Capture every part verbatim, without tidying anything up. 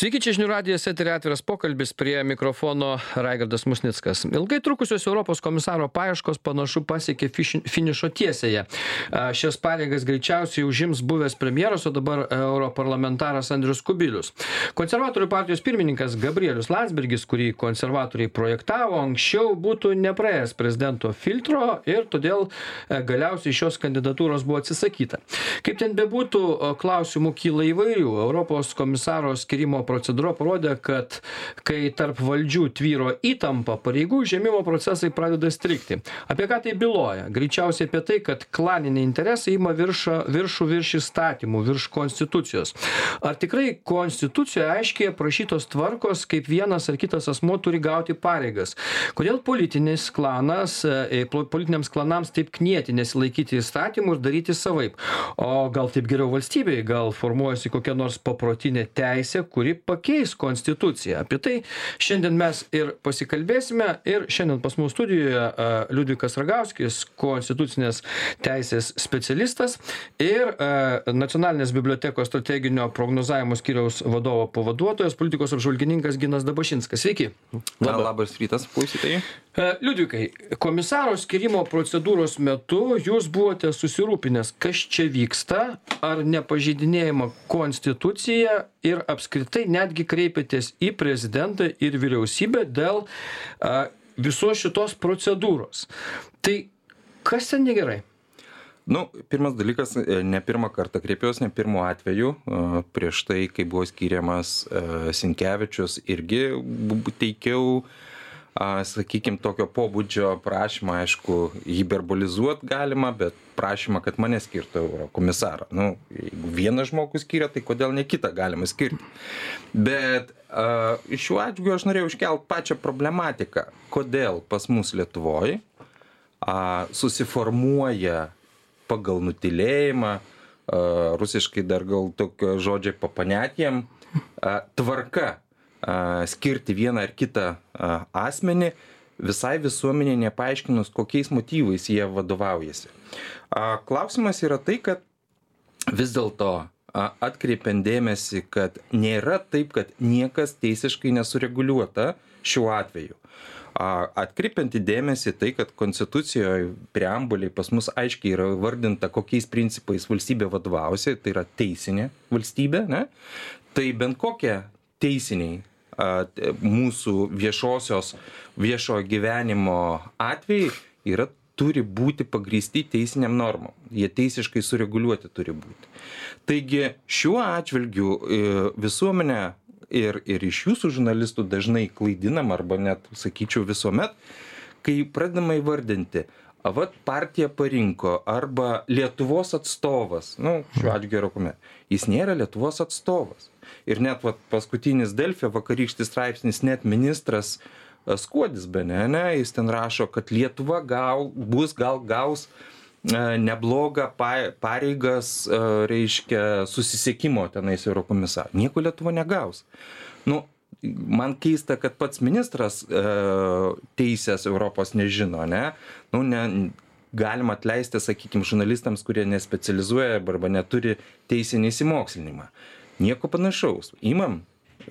Sveiki, čia žinių radijas, eteryje atviras pokalbis, prie mikrofono Raigardas Musnickas. Ilgai trukusios Europos komisaro paieškos panašu pasiekė finišo tiesėje. Šias pareigas greičiausiai užims buvęs premjeras, o dabar europarlamentaras Andrius Kubilius. Konservatorių partijos pirmininkas Gabrielius Landsbergis, kurį konservatoriai projektavo, anksčiau būtų nepraėjęs prezidento filtro ir todėl galiausiai šios kandidatūros buvo atsisakyta. Kaip ten bebūtų, klausimų kyla įvairių. Europos komisaro skirimo procedūra parodė, kad kai tarp valdžių tvyro įtampa, pareigų žemimo procesai pradeda strigti. Apie ką tai byloja? Greičiausiai apie tai, kad klaniniai interesai ima viršą, viršų virš įstatymų, virš konstitucijos. Ar tikrai konstitucijoje aiškiai aprašytos tvarkos, kaip vienas ar kitas asmuo turi gauti pareigas? Kodėl politinis klanas, politiniams klanams taip knieti nesilaikyti įstatymų ir daryti savaip? O gal taip geriau valstybėje, gal formuojasi kokia nors paprotinė teisė, kuri pakeis konstituciją. Apie tai šiandien mes ir pasikalbėsime. Ir šiandien pas mūsų studijoje Liudvikas Ragauskis, konstitucinės teisės specialistas ir Nacionalinės bibliotekos strateginio prognozavimo skyriaus vadovo pavaduotojas, politikos apžvalgininkas Ginas Dabašinskas. Sveiki. Na, labas rytas, klausytojai. Liudvikai, komisaro skirimo procedūros metu jūs buvote susirūpinęs, kas čia vyksta, ar nepažeidinėjama konstitucija ir apskritai netgi kreipėtės į prezidentą ir vyriausybę dėl a, visos šitos procedūros. Tai kas ten negerai? Nu, pirmas dalykas, ne pirmą kartą kreipiausi, ne pirmo atveju. Prieš tai, kai buvo skiriamas Sinkevičius, irgi teikiau, sakykime, tokio pobūdžio prašymą, aišku, hiperbolizuot galima, bet prašymą, kad mane skirtų eurokomisarą. Nu, jeigu vienas žmogus skiria, tai kodėl ne kitą galima skirti. Bet uh, šiuo atveju aš norėjau iškelti pačią problematiką, kodėl pas mus Lietuvoje uh, susiformuoja pagal nutilėjimą, uh, rusiškai dar gal tokio žodžiai papanetėm, uh, tvarka skirti vieną ar kitą asmenį, visai visuomenė nepaaiškinus, kokiais motyvais jie vadovaujasi. Klausimas yra tai, kad vis dėlto atkreipiant dėmesį, kad nėra taip, kad niekas teisiškai nesureguliuota šiuo atveju. Atkreipiant į dėmesį tai, kad konstitucijoje preambuliai pas mus aiškiai yra vardinta, kokiais principais valstybė vadovausi, tai yra teisinė valstybė, ne? Tai bent kokie teisiniai mūsų viešosios, viešojo gyvenimo atvejai yra, turi būti pagrįsti teisiniam normom. Jie teisiškai sureguliuoti turi būti. Taigi šiuo atžvilgiu visuomenė ir, ir iš jūsų žurnalistų dažnai klaidinam, arba net, sakyčiau, visuomet, kai pradedama įvardinti, vat partija parinko, arba Lietuvos atstovas, nu, šiuo atžvilgiu yra, jis nėra Lietuvos atstovas. Ir net vat, paskutinis Delfio vakarykštis straipsnis, net ministras Skuodis, be ne, ne, jis ten rašo, kad Lietuva gal, bus, gal gaus e, neblogą pareigas, e, reiškia, susisiekimo tenais eurokomisarų. Nieko Lietuva negaus. Nu, man keista, kad pats ministras e, teisės Europos nežino, ne? Nu, ne, galima atleisti, sakykime, žurnalistams, kurie nespecializuoja arba neturi teisinį įsimokslinimą. Nieko panašaus. Imam,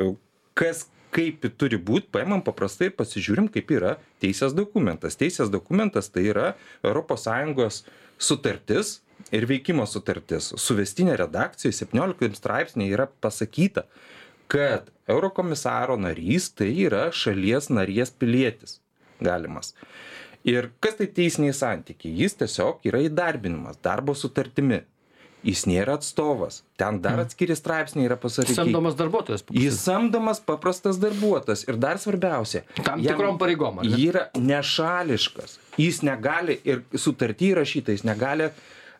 kas kaip turi būti, paimam paprastai, pasižiūrim, kaip yra teisės dokumentas. Teisės dokumentas tai yra Europos Sąjungos sutartis ir veikimo sutartis. Suvestinė redakcija septynioliktam straipsnėje yra pasakyta, kad eurokomisaro narys tai yra šalies narės pilietis galimas. Ir kas tai teisiniai santykiai? Jis tiesiog yra įdarbinimas darbo sutartimi. Jis nėra atstovas. Ten dar atskiri straipsniai yra pasakyti. Samdomas darbuotojas. Jis samdomas paprastas darbuotojas. Ir dar svarbiausia. Tam tikrom pareigom. Jis yra nešališkas. Jis negali, ir sutarty rašyta, jis negali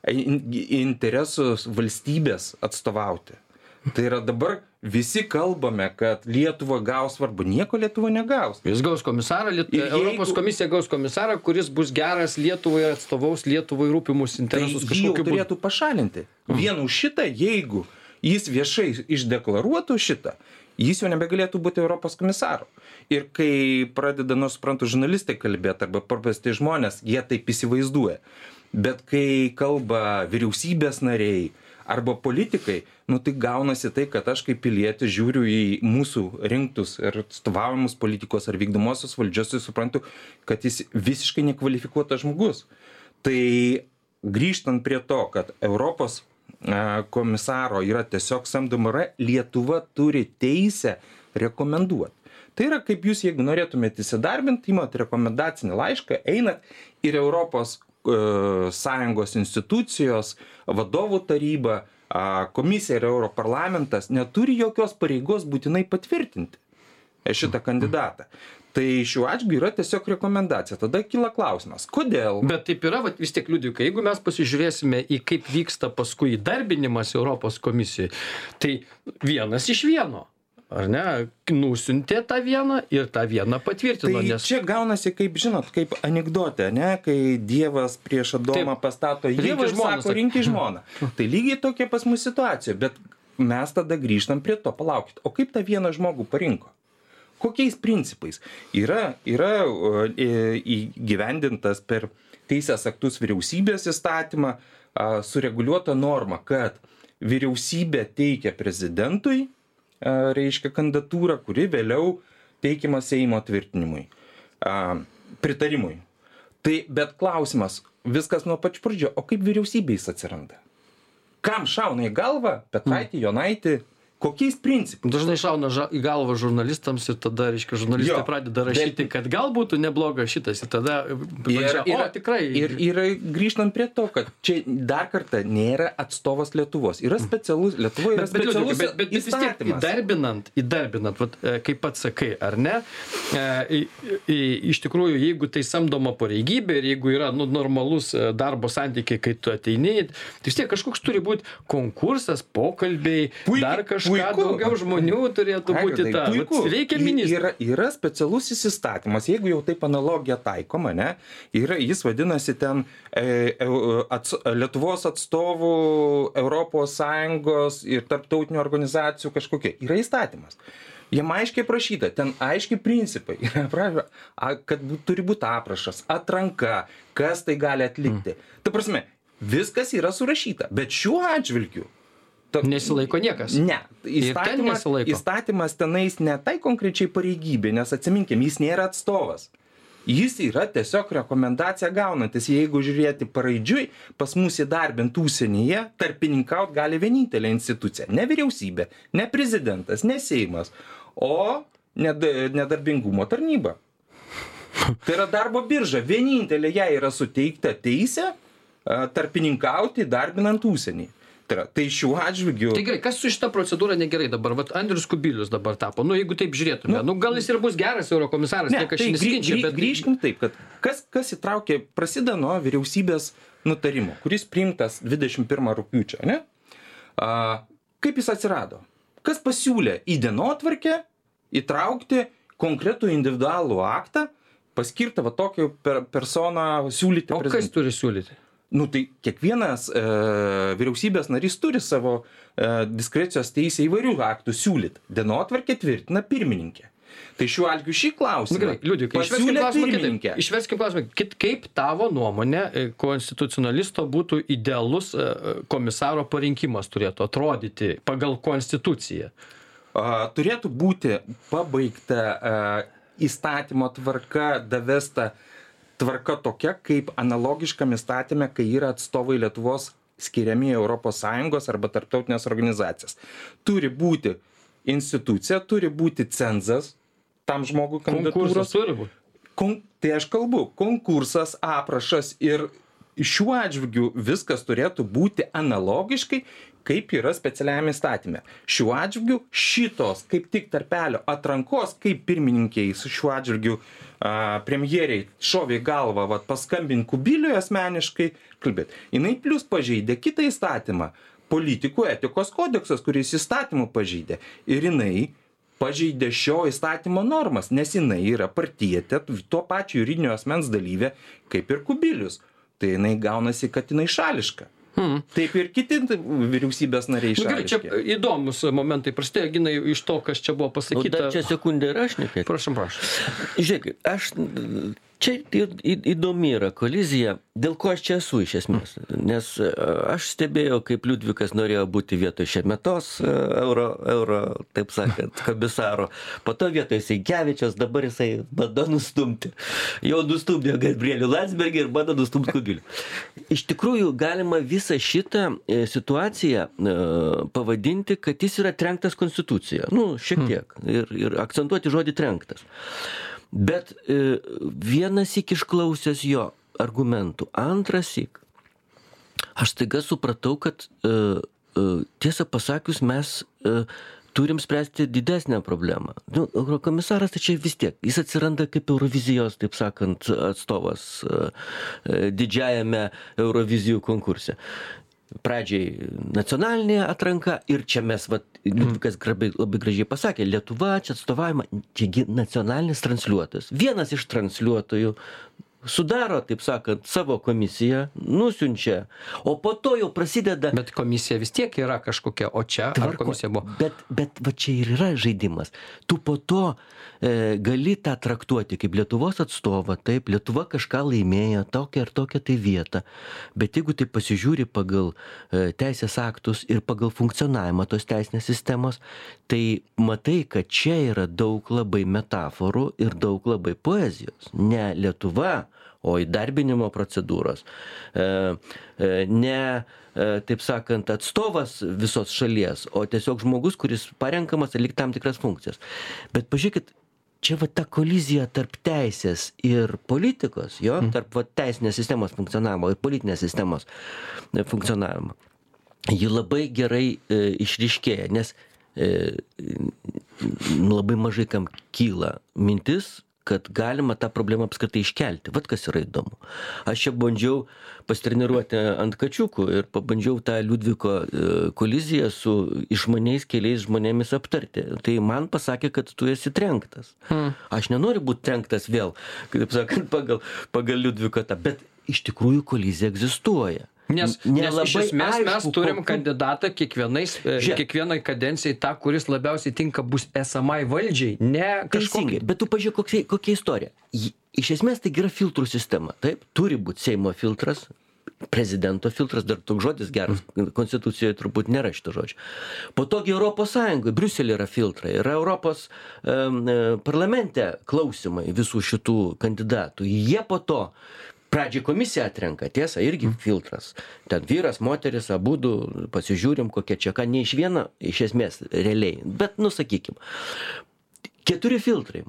interesus valstybės atstovauti. Tai yra dabar visi kalbame, kad Lietuva gaus svarbu. Nieko Lietuva negaus. Jis gaus komisarą, Liet... Europos jeigu... komisija gaus komisarą, kuris bus geras Lietuvai ir atstovaus Lietuvai rūpimus interesus. Tai jį jau turėtų pašalinti. Mm. Vien už šitą, jeigu jis viešai išdeklaruotų šitą, jis jau nebegalėtų būti Europos komisaru. Ir kai pradeda, nors suprantu, žurnalistai kalbėti arba paprasti žmonės, jie taip įsivaizduoja. Bet kai kalba vyriausybės nariai, arba politikai, nu tai gaunasi tai, kad aš kaip pilietis žiūriu į mūsų rinktus ir atstovaujamus politikos ar vykdomosios valdžios ir suprantu, kad jis visiškai nekvalifikuotas žmogus. Tai grįžtant prie to, kad Europos komisaro yra tiesiog samdoma, Lietuva turi teisę rekomenduoti. Tai yra, kaip jūs, jeigu norėtumėte įsidarbinti, imat rekomendacinį laišką, einat ir Europos e, Sąjungos institucijos, vadovų taryba, a, komisija ir Europarlamentas neturi jokios pareigos būtinai patvirtinti šitą kandidatą. Tai šiuo atžvilgiu yra tiesiog rekomendacija. Tada kyla klausimas, kodėl? Bet taip yra, vat, vis tiek liudikai, jeigu mes pasižiūrėsime į kaip vyksta paskui įdarbinimas Europos komisijoje, tai vienas iš vieno. Ar ne, nusiuntė tą vieną ir tą vieną patvirtino. Tai nes... čia gaunasi, kaip žinot, kaip anekdote, ne, kai Dievas prieš Adomą Taip, pastato Ievą ir sako, rinki žmoną. Tai lygiai tokia pas mus situacija, bet mes tada grįžtam prie to, palaukit, o kaip tą vieną žmogų parinko? Kokiais principais? Yra, yra įgyvendintas per teisės aktus vyriausybės įstatymą sureguliuota norma, kad vyriausybė teikia prezidentui reiškia kandidatūrą, kuri vėliau teikiama Seimo tvirtinimui, pritarimui. Tai bet klausimas, viskas nuo pačių pradžių, o kaip vyriausybė jis atsiranda? Kam šauna į galvą Petraitį, Jonaitį, kokiais principais? Dažnai šauna ža, į galvą žurnalistams ir tada, reiškia, žurnalistai jo, pradeda rašyti, bet, kad gal būtų nebloga šitas ir tada... Ir, ir, o, tikrai. Ir, ir grįžtant prie to, kad čia dar kartą nėra atstovas Lietuvos. Yra specialus, Lietuvoje yra bet, bet, specialus bet, bet, bet vis tiek įdarbinant, įdarbinant vat, kaip pats sakai, ar ne, e, e, iš tikrųjų, jeigu tai samdoma pareigybė ir jeigu yra nu, normalus darbo santykiai, kai tu ateini, tai vis tiek kažkoks turi būti konkursas, pokalbiai, Puikiai. dar kažkas. Ką daugiau žmonių turėtų būti ta. Reikia ministro. Yra, yra specialusis įstatymas, jeigu jau taip analogija taikoma, ne, yra, jis vadinasi ten e, ats, Lietuvos atstovų Europos Sąjungos ir tarptautinių organizacijų kažkokie. Yra įstatymas. Jam aiškiai prašyta, ten aiškiai principai, kad turi būti aprašas, atranka, kas tai gali atlikti. Mm. Ta prasme, viskas yra surašyta, bet šiuo atžvilgiu Ta, nesilaiko niekas. Ne. Įstatymas, įstatymas tenais ne tai konkrečiai pareigybė, nes atsiminkim, jis nėra atstovas. Jis yra tiesiog rekomendacija gaunantis. Jeigu žiūrėti paraidžiui, pas mus įdarbint užsienyje, tarpininkaut gali vienintelė institucija. Ne vyriausybė, ne prezidentas, ne Seimas, o nedarbingumo tarnyba. Tai yra darbo birža. Vienintelė jai yra suteikta teisė tarpininkauti įdarbinant užsienį. Tai šiuo atžvilgiu... Tai gerai, kas su šita procedūra negerai dabar? Vat Andrius Kubilius dabar tapo. Nu, jeigu taip žiūrėtume. Nu, nu gal jis ir bus geras eurokomisaras, ne, niekas tai nesiginčia, grį, bet... Grįžkim taip, kad kas, kas įtraukė, prasideda nuo vyriausybės nutarimo, kuris priimtas dvidešimt pirmą rugpjūčio, ne? A, kaip jis atsirado? Kas pasiūlė į dienotvarkę įtraukti konkretų individualų aktą, paskirtą va tokį per, personą siūlyti prezidentui? O kas turi siūlyti? Nu, tai kiekvienas e, vyriausybės narys turi savo e, diskrecijos teisę įvairių aktų siūlyti. Dienotvarkę tvirtina pirmininkė. Tai šiuo atveju šį klausimą Gerai, Liudvikai, pasiūlė pirmininkė. Išverskim klausimą, kaip tavo nuomonė konstitucionalisto būtų idealus komisaro parinkimas turėtų atrodyti pagal konstituciją? A, turėtų būti pabaigta a, įstatymo tvarka davesta tvarka tokia, kaip analogiškam įstatymė, kai yra atstovai Lietuvos skiriami Europos Sąjungos arba tarptautinės organizacijas. Turi būti institucija, turi būti cenzas tam žmogui kandidatūros. Konkursas turi būti. Kon, tai aš kalbu, konkursas, aprašas ir šiuo atžvilgiu viskas turėtų būti analogiškai, kaip yra specialiajame įstatyme. Šiuo atžvilgiu šitos, kaip tik tarpelio atrankos, kaip pirmininkiai šiuo atžvilgiu a, premjeriai šovė į galvą, vat, paskambint Kubiliui asmeniškai, kalbėt. Jinai plus pažeidė kitą įstatymą, politikų etikos kodeksas, kuris įstatymų pažeidė. Ir jinai pažeidė šio įstatymo normas, nes jinai yra partietė, to pačio juridinio asmens dalyvė, kaip ir Kubilius. Tai jinai gaunasi, kad jinai šališka. Hmm. Taip ir kiti vyriausybės nariai šališki. Nu, gerai, čia įdomus momentai prasidėjo, Ginai, iš to, kas čia buvo pasakyta. Nu, dar čia sekundė ir aš nekėt. Prašom, prašom. Žiūrėk, aš Čia įdomi yra kolizija, dėl ko aš čia esu iš esmės. Nes aš stebėjau, kaip Liudvikas norėjo būti vietoj Šemetos euro, euro taip sakant, komisaro. Po to vietoj Sinkevičiaus, dabar jisai bando nustumti. Jau nustumdė Gabrielių Landsbergį ir bando nustumti Kubilių. Iš tikrųjų, galima visą šitą situaciją pavadinti, kad jis yra trenktas konstitucija. Nu, šiek tiek. Ir, ir akcentuoti žodį trenktas. Bet e, vienas įk išklausęs jo argumentų, antras įk, aš staiga supratau, kad e, e, tiesą pasakius mes e, turim spręsti didesnę problemą. Nu, eurokomisaras tai čia vis tiek, jis atsiranda kaip Eurovizijos, taip sakant, atstovas e, didžiajame Eurovizijų konkurse. Pradžiai nacionalinė atranka ir čia mes, vat, Liudvikas labai gražiai pasakė, Lietuva čia atstovavimą, čiagi nacionalinis transliuotojas. Vienas iš transliuotojų sudaro, taip sakant, savo komisiją, nusiunčia, o po to jau prasideda... Bet komisija vis tiek yra kažkokia, o čia ar komisija buvo? Bet, bet va čia ir yra žaidimas. Tu po to e, gali tą traktuoti kaip Lietuvos atstovą, taip, Lietuva kažką laimėjo, tokią ar tokią tai vietą, bet jeigu tai pasižiūri pagal e, teisės aktus ir pagal funkcionavimą tos teisinės sistemos, tai matai, kad čia yra daug labai metaforų ir daug labai poezijos. Ne Lietuva, o įdarbinimo procedūros. E, e, ne, e, taip sakant, atstovas visos šalies, o tiesiog žmogus, kuris parenkamas atlikti tam tikras funkcijas. Bet pažiūrėkit, čia va ta kolizija tarp teisės ir politikos, jo, tarp va teisinės sistemos funkcionavimo ir politinės sistemos funkcionavimo. Ji labai gerai e, išryškėja, nes e, labai mažai kam kyla mintis, kad galima tą problemą apskritai iškelti. Vat kas yra įdomu. Aš čia bandžiau pasitreniruoti ant kačiukų ir pabandžiau tą Liudviko koliziją su išmaniais keliais žmonėmis aptarti. Tai man pasakė, kad tu esi trenktas. Hmm. Aš nenoriu būti trenktas vėl, kaip sakant, pagal, pagal Liudviko tą, bet iš tikrųjų kolizija egzistuoja. Nes, nes iš esmės aišku, mes turim kandidatą kiekvienais, Žiūrėk. kiekvienai kadencijai tą, kuris labiausiai tinka bus esamai valdžiai, ne kažkokiai. Bet tu pažiūrėk, kokia, kokia istorija. Iš esmės tai yra filtrų sistema. Taip, turi būti Seimo filtras, prezidento filtras, dar toks žodis geras, konstitucijoje turbūt nėra šito žodžio. Po togi Europos Sąjungoje, Briuselė yra filtrai, yra Europos um, parlamente klausimai visų šitų kandidatų. Jie po to pradžiai komisija atrenka, tiesa, irgi filtras. Ten vyras, moteris, abudu, pasižiūrim, kokia čia ką, ne iš vieno, iš esmės, realiai. Bet, nu, sakykim, keturi filtrai.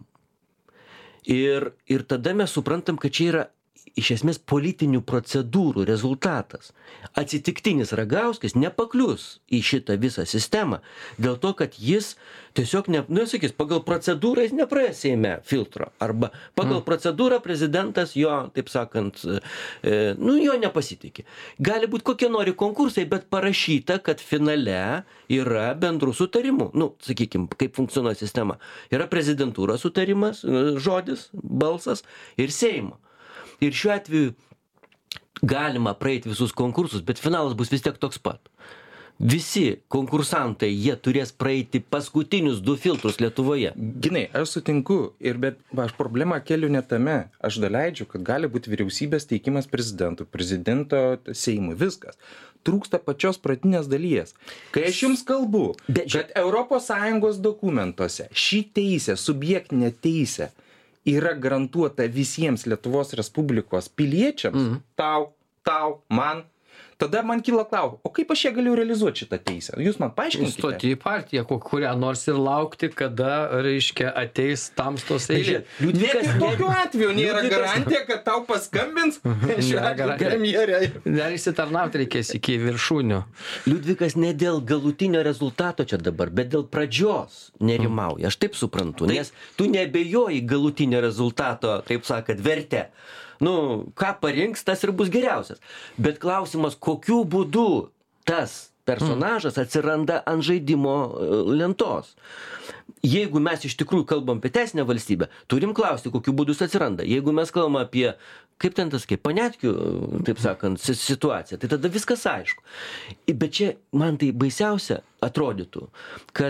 Ir, ir tada mes suprantam, kad čia yra iš esmės politinių procedūrų rezultatas. Atsitiktinis Ragauskas nepaklius į šitą visą sistemą dėl to, kad jis tiesiog, ne, nu, sakys, pagal procedūrą jis nepraės Seime filtro. Arba pagal mm. procedūrą prezidentas jo, taip sakant, e, nu, jo nepasitikė. Gali būti kokie nori konkursai, bet parašyta, kad finale yra bendrų sutarimų. Nu, sakykim, kaip funkcionuoja sistema. Yra prezidentūros sutarimas, žodis, balsas ir Seimo. Ir šiuo atveju galima praeiti visus konkursus, bet finalas bus vis tiek toks pat. Visi konkursantai, jie turės praeiti paskutinius du filtrus Lietuvoje. Ginai, aš sutinku, ir bet va, aš problemą keliu ne tame. Aš daleidžiu, kad gali būti vyriausybės teikimas prezidentų, prezidento Seimui, viskas. Trūksta pačios pratinės dalies. Kai aš jums kalbu, bet, kad Europos Sąjungos dokumentuose ši teisė, subjektinė teisė, yra garantuota visiems Lietuvos Respublikos piliečiams, mm. tau, tau, man, tada man kyla klausimas, o kaip aš ją galiu realizuoti šitą teisę? Jūs man paaiškinkite. Stoti į partiją, kurią nors ir laukti, kada, reiškia, ateis tamstos eilė. Net ir tokiu atveju nėra garantija, kad tau paskambins šiuo atveju premjerė. Dar įsitarnauti reikės iki viršūnių. Liudvikas ne dėl galutinio rezultato čia dabar, bet dėl pradžios nerimauja. Aš taip suprantu, nes tu neabejoji galutinio rezultato, taip sakant, verte. Nu, ką parinks, tas ir bus geriausias. Bet klausimas, kokiu būdu tas personažas atsiranda ant žaidimo lentos. Jeigu mes iš tikrųjų kalbam apie teisinę valstybę, turim klausti, kokiu būdu jis atsiranda. Jeigu mes kalbam apie, kaip ten tas, kaip Paniatkių, taip sakant, situaciją, tai tada viskas aišku. Bet čia man tai baisiausia atrodytų, kad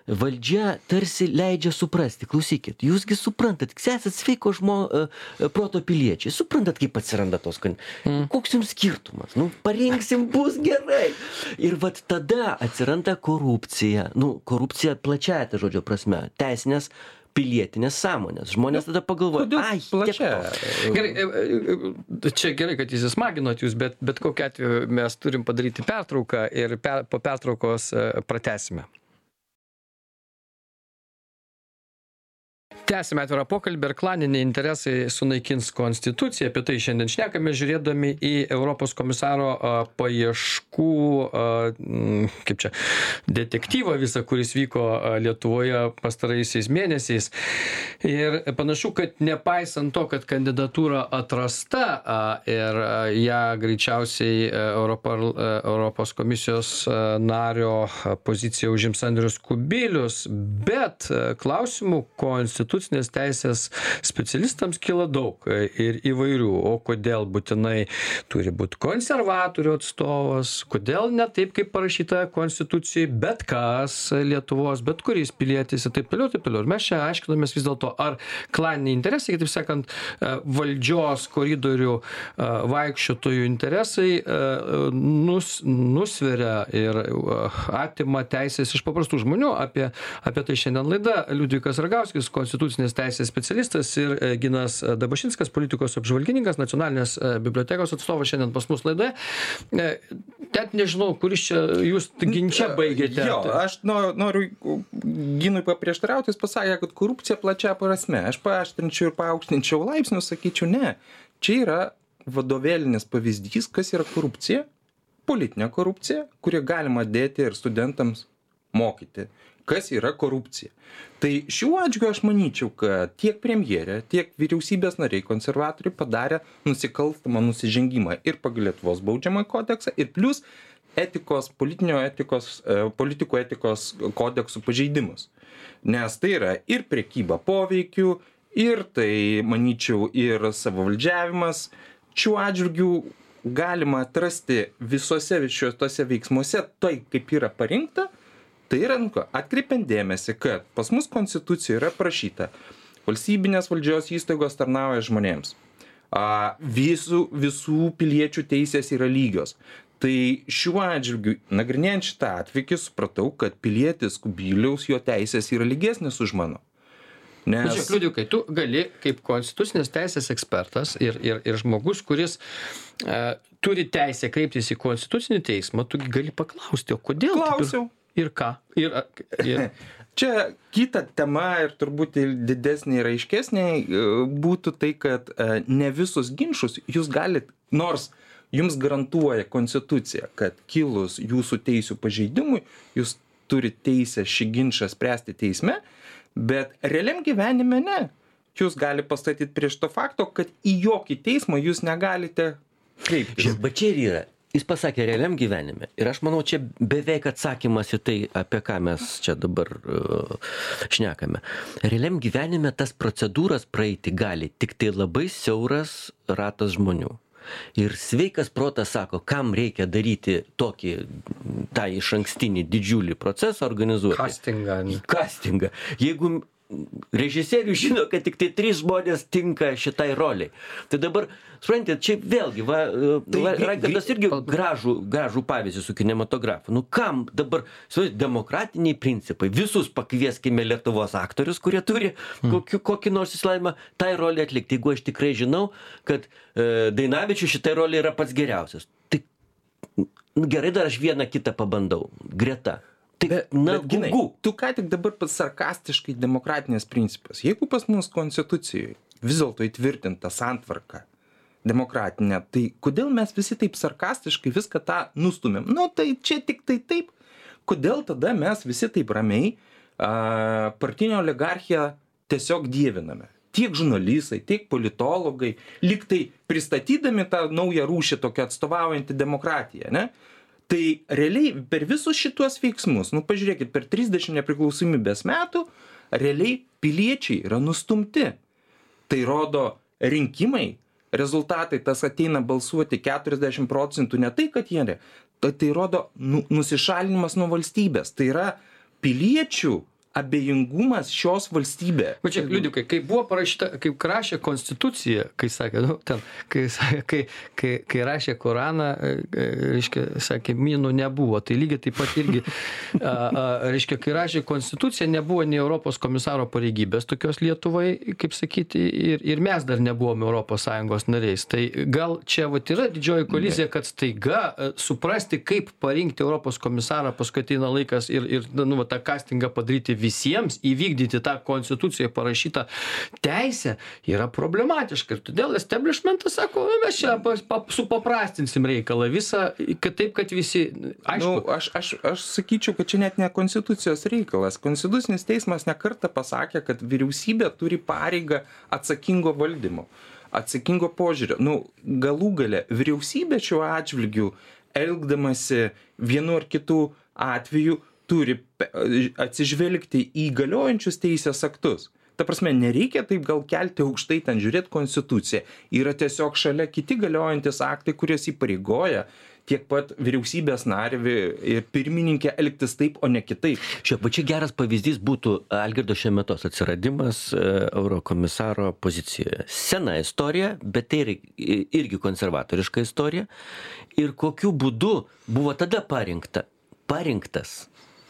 valdžia tarsi leidžia suprasti, klausykit, jūsgi suprantat, jūs esat sveiko žmo, proto piliečiai, suprantat, kaip atsiranda tos, mm. koks jums skirtumas, nu, parinksim, bus gerai. Ir vat tada atsiranda korupcija, nu, korupcija plačiaja ta žodžio prasme, teisinės, pilietinės sąmonės. Žmonės tada pagalvoja, ai, plačia. Gerai, čia gerai, kad įsismaginot jūs, bet, bet kokiu atveju mes turim padaryti pertrauką ir per, po pertraukos pratęsime. Tęsime atvirą pokalbį, ar klaniniai interesai sunaikins konstituciją. Apie tai šiandien šnekame, žiūrėdami į Europos komisaro a, paieškų, a, m, kaip čia, detektyvą visą, kuris vyko a, Lietuvoje pastaraisiais mėnesiais. Ir panašu, kad nepaisant to, kad kandidatūra atrasta a, ir a, ją greičiausiai a, Europa, a, Europos komisijos a, nario a, poziciją užims Andrius Kubilius, bet a, klausimų konstitucijos konstitucinės teisės specialistams kyla daug ir įvairių. O kodėl būtinai turi būti konservatorių atstovas, kodėl ne taip, kaip parašyta konstitucijai, bet kas Lietuvos, bet kuris pilietis ir taip toliau, taip toliau. Ir mes čia aiškinamės vis dėlto, ar klaniniai interesai, kaip sakant, valdžios koridorių vaikščiotojų interesai nus, nusveria ir atima teisės iš paprastų žmonių. Apie, apie tai šiandien laida. Liudvikas Ragauskis, konstitucinės teisės specialistas, ir Ginas Dabašinskas, politikos apžvalgininkas, nacionalinės bibliotekos atstovas, šiandien pas mus laidoje. Net nežinau, kuris čia jūs ginčia baigėte. Jo, aš noriu Ginui paprieštarauti, jis pasakė, kad korupcija plačia prasme. Aš paaštrinčiau ir paaukštinčiau laipsnių, sakyčiau, ne. Čia yra vadovėlinis pavyzdys, kas yra korupcija, politinė korupcija, kuri galima dėti ir studentams mokyti, kas yra korupcija. Tai šiuo atžvilgiu aš manyčiau, kad tiek premjerė, tiek vyriausybės nariai konservatoriai padarė nusikalstamą nusižengimą ir pagal Lietuvos baudžiamąjį kodeksą, ir plus etikos, politinio etikos, politikų etikos kodeksų pažeidimus. Nes tai yra ir prekyba poveikiu, ir tai, manyčiau, ir savavaldžiavimas. Šiuo atžvilgiu galima atrasti visuose šiuose veiksmuose tai, kaip yra parinkta. Tai yra, nu, atkreipiant dėmesį, kad pas mus konstitucijoje yra prašyta, valstybinės valdžios įstaigos tarnauja žmonėms. A, visų, visų piliečių teisės yra lygios. Tai šiuo atžvilgiu, nagrinėjant šitą atvejį, supratau, kad pilietis Kubiliaus jo teisės yra lygesnis už mano. Nes... Žiūrėk, Liudvikai, tu gali kaip konstitucinės teisės ekspertas ir, ir, ir žmogus, kuris e, turi teisę kreiptis į konstitucinį teismą, tu gali paklausti, o kodėl? Klausiau. Ir ką? Ir, ir... Čia kita tema ir turbūt didesnė ir aiškesnė būtų tai, kad ne visus ginčus jūs galit, nors jums garantuoja konstitucija, kad kilus jūsų teisių pažeidimui, jūs turite teisę šį ginčą spręsti teisme, bet realiam gyvenime ne. Jūs gali pastatyti prieš to fakto, kad į jokį teismą jūs negalite kreiptis. Žiūrėk, bet čia ir yra. Jis pasakė realiam gyvenime. Ir aš manau, čia beveik atsakymas į tai, apie ką mes čia dabar uh, šnekame. Realiam gyvenime tas procedūras praeiti gali tik tai labai siauras ratas žmonių. Ir sveikas protas sako, kam reikia daryti tokį, tą išankstinį didžiulį procesą organizuoti. Castingą. Castingą. Jeigu režisierius žino, kad tik tai trys žmonės tinka šitai roliai. Tai dabar, suprantate, čia vėlgi, va, tai, va, Raigardas irgi gražų, gražų pavyzdį su kinematografu. Nu kam dabar, suprantate, demokratiniai principai, visus pakvieskime Lietuvos aktorius, kurie turi kokį, kokį nors įsilavinimą, tai rolį atlikti. Jeigu aš tikrai žinau, kad e, Dainavičius šitai rolė yra pats geriausias. Tai gerai, dar aš vieną kitą pabandau, greta. Tai, bet, na, bet, Ginai, tu ką tik dabar sarkastiškai demokratinės principas. Jeigu pas mus konstitucijoje vis dėlto įtvirtinta santvarka demokratinė, tai kodėl mes visi taip sarkastiškai viską tą nustumėm? Nu, tai čia tik tai taip. Kodėl tada mes visi taip ramiai a, partinio oligarchiją tiesiog dieviname? Tiek žurnalistai, tiek politologai, lyg tai pristatydami tą naują rūšį tokią atstovaujantį demokratiją, ne? Tai realiai per visus šituos veiksmus, nu pažiūrėkit, per trisdešimt nepriklausomybės metų realiai piliečiai yra nustumti. Tai rodo rinkimai, rezultatai, tas ateina balsuoti keturiasdešimt procentų, ne tai, kad jie ne, tai, tai rodo nu, nusišalinimas nuo valstybės. Tai yra piliečių abejingumas šios valstybė. Va čia, Liudikai, kai buvo parašyta, kaip rašė konstitucija, kai sakė, nu, ten, kai, kai, kai, kai rašė Koraną, reiškia, sakė, minų nebuvo. Tai lygiai taip pat irgi, a, a, reiškia, kai rašė konstituciją, nebuvo nei Europos komisaro pareigybės tokios Lietuvai, kaip sakyti, ir, ir mes dar nebuvome Europos Sąjungos nariais. Tai gal čia vat yra didžioji kolizija, kad staiga suprasti, kaip parinkti Europos komisarą, paskui ateina laikas ir, ir nu, va, tą castingą padaryti visiems, įvykdyti tą konstitucijoje parašytą teisę yra problematiška. Ir todėl establishmentas sako, mes čia supaprastinsim reikalą visą, kad taip, kad visi... Aišku. Nu, aš, aš, aš sakyčiau, kad čia net ne konstitucijos reikalas. Konstitucinis teismas nekartą pasakė, kad vyriausybė turi pareigą atsakingo valdymo, atsakingo požiūrio. Nu, galų gale, vyriausybė šiuo atžvilgiu, elgdamasi vienu ar kitu atveju, turi atsižvelgti į galiojančius teisės aktus. Ta prasme, nereikia taip gal kelti aukštai ten žiūrėti konstituciją. Yra tiesiog šalia kiti galiojantis aktai, kurias įpareigoja tiek pat vyriausybės narį ir pirmininkę elgtis taip, o ne kitaip. Šio pačiai geras pavyzdys būtų Algirdo Šemetos atsiradimas eurokomisaro pozicijoje. Sena istorija, bet tai irgi konservatoriška istorija. Ir kokiu būdu buvo tada parinkta, parinktas.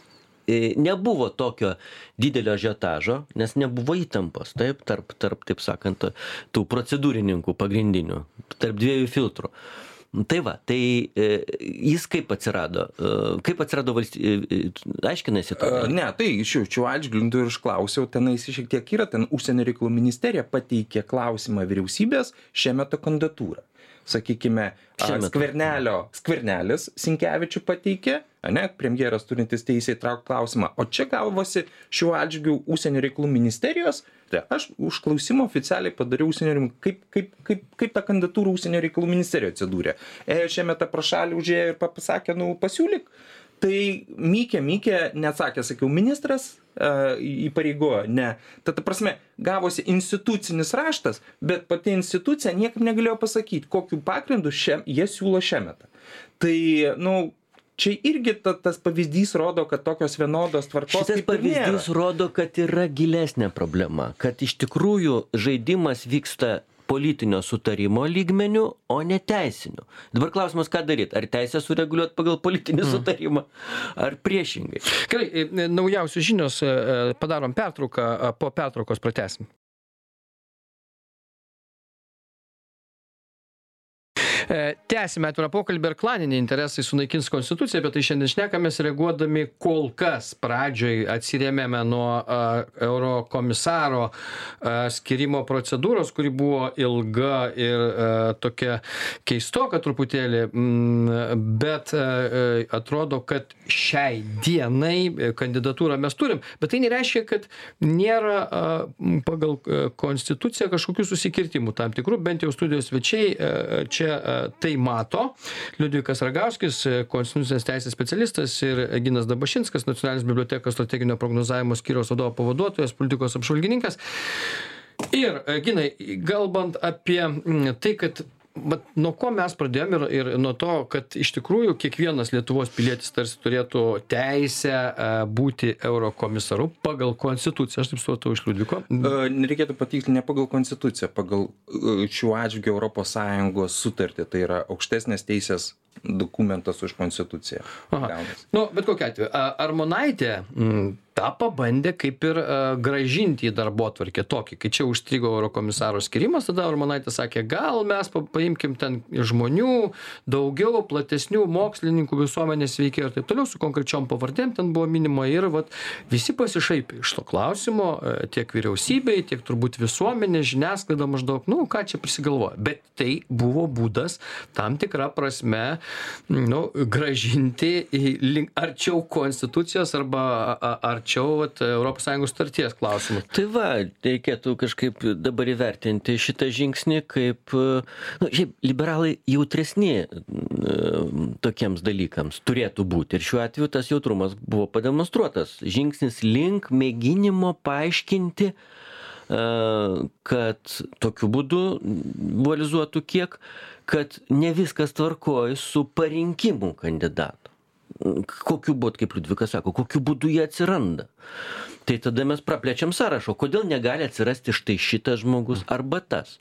Nebuvo tokio didelio ažiotažo, nes nebuvo įtampos, taip, tarp, tarp, taip sakant, tų procedūrininkų pagrindinių, tarp dviejų filtrų. Tai va, tai jis kaip atsirado, kaip atsirado valstybė, aiškinasi to? Ne, tai šiuo, šiuo atžvilgiu ir išklausiau, tenais šiek tiek yra, ten užsienio reikalų ministerija pateikė klausimą vyriausybės Šemeto kandidatūrą. Sakykime, Skvernelio, Skvernelis Sinkevičių pateikė, ne, premjeras turintis teisę įtraukti klausimą, o čia gavosi šiuo atžvilgiu užsienio reikalų ministerijos, tai aš užklausimą oficialiai padariau užsienio reikalų, kaip, kaip, kaip, kaip ta kandidatūra užsienio reikalų ministerijoje atsidūrė. Ėjo Šemeta pro šalį, užėjo ir pasakė, nu, pasiūlyk. Tai Mykė, Mykė neatsakė, sakiau, ministras uh, įpareigojo, ne. Tad, ta prasme, gavosi institucinis raštas, bet pati institucija niekaip negalėjo pasakyti, kokiu pagrindu šia, jie siūlo Šemetą. Tai, nu, čia irgi ta, tas pavyzdys rodo, kad tokios vienodos tvarkos Šitas pavyzdys rodo, kad yra gilesnė problema, kad iš tikrųjų žaidimas vyksta politinio sutarimo lygmeniu, o ne teisiniu. Dabar klausimas, ką daryti? Ar teisę sureguliuoti pagal politinį mm. sutarimą, ar priešingai? Gerai, naujausios žinios, padarom pertrauką, po pertraukos pratęsim. Tęsime atvirą pokalbį, ar klaniniai interesai sunaikins konstituciją, bet tai šiandien šnekamės reaguodami kol kas pradžioj atsirėmėme nuo uh, eurokomisaro uh, skirimo procedūros, kuri buvo ilga ir uh, tokia keistoka truputėlį, mm, bet uh, atrodo, kad šiai dienai kandidatūrą mes turim, bet tai nereiškia, kad nėra uh, pagal uh, konstituciją kažkokių susikirtimų tam tikrų, bent jau studijos svečiai uh, čia uh, tai mato. Liudvikas Ragauskis, konstitucinės teisės specialistas, ir Ginas Dabašinskas, Nacionalinės bibliotekos strateginio prognozavimo skyriaus vadovo pavaduotojas, politikos apžvalgininkas. Ir, Ginai, galbant apie tai, kad bet nuo ko mes pradėjom ir, ir nuo to, kad iš tikrųjų kiekvienas Lietuvos pilietis tarsi turėtų teisę būti eurokomisaru pagal konstituciją, aš taip supratau iš Liudviko. Nereikėtų patikti ne pagal konstituciją, pagal šiuo atžvilgiu Europos Sąjungos sutartį, tai yra aukštesnės teisės dokumentas už konstituciją. Nu, bet kokiu atveju, Armonaitė m, tą pabandė kaip ir uh, grąžinti į darbotvarkę tokį, kai čia užstrigo eurokomisaro skirimas, tada Armonaitė sakė, gal mes paimkim ten žmonių, daugiau, platesnių mokslininkų, visuomenės veikėjų ir taip toliau, su konkrečiom pavardėm ten buvo minima ir vat, visi pasišaipė iš to klausimo, tiek vyriausybei, tiek turbūt visuomenė, žiniasklaida maždaug, nu, ką čia prisigalvoja. Bet tai buvo būdas tam tikrą prasme nu, gražinti į arčiau konstitucijos arba arčiau vat, Europos Sąjungos sutarties klausimų. Tai va, reikėtų kažkaip dabar įvertinti šitą žingsnį, kaip, nu, šiaip, liberalai jautresni tokiems dalykams turėtų būti. Ir šiuo atveju tas jautrumas buvo pademonstruotas. Žingsnis link mėginimo paaiškinti, kad tokiu būdu vizualizuotų kiek, kad ne viskas tvarkoj su parinkimu kandidato. kokiu būdu, kaip Liudvikas sako, kokiu būdu jie atsiranda. Tai tada mes praplečiam sąrašo, kodėl negali atsirasti štai šitas žmogus arba tas.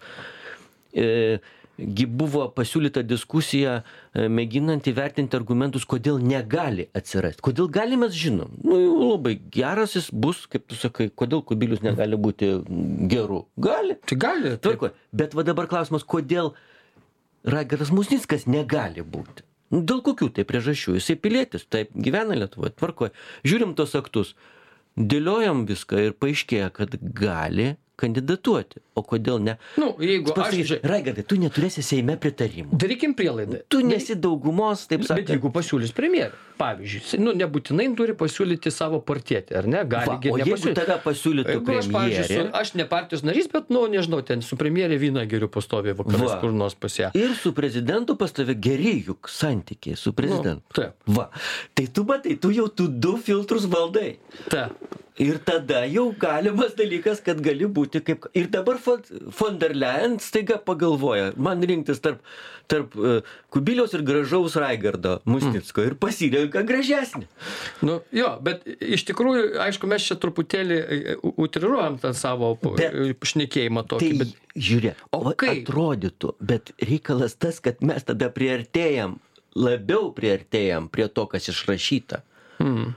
E, gi buvo pasiūlyta diskusija, e, mėginant įvertinti argumentus, kodėl negali atsirasti. Kodėl gali, mes žinom. Nu, labai geras jis bus, kaip tu sakai, kodėl Kubilius negali būti geru. Gali. Tai gali. Tvarko. Bet va dabar klausimas, kodėl Raigardas Musnickas negali būti. Nu, dėl kokių tai priežasčių? Jisai pilietis, taip, gyvena Lietuvoje, tvarkoje. Žiūrim tos aktus, dėliojam viską ir paaiškėja, kad gali kandidatuoti. O kodėl ne? Nu, jeigu Pasakyk, aš... Raigardai, tu neturėsi Seime pritarimų. Darykim prielaidą. Tu nesi daugumos, taip sakant. Bet jeigu pasiūlys premjerą, pavyzdžiui, nu, nebūtinai turi pasiūlyti savo partietį, ar ne? Gali, Va, o jeigu tave pasiūlytų Jeigu aš, pavyzdžiui, premjerė su, aš ne partijos narys, bet, nu, nežinau, ten su premjerė vyną geriu pastoviai vakarais Va. kur nors pas ją. ir su prezidentu pas tave geri juk santykiai su prezidentu. Nu, taip. Va, tai tu matai, tu jau tu du filtrus valdai. Ta. Ir tada jau galimas dalykas, kad gali būti kaip... Ir dabar von, von der Leyen staiga pagalvoja, man rinktis tarp, tarp uh, Kubiliaus ir gražaus Raigardo Musnicko mm. ir pasirenka gražesnį. Nu, jo, bet iš tikrųjų, aišku, mes čia truputėlį utriruojam tą savo Bet- šnekėjimą tokį, Tai bet... žiūrėk, O o kaip? atrodytų, bet reikalas tas, kad mes tada priartėjam, labiau priartėjam prie to, kas išrašyta. Mm.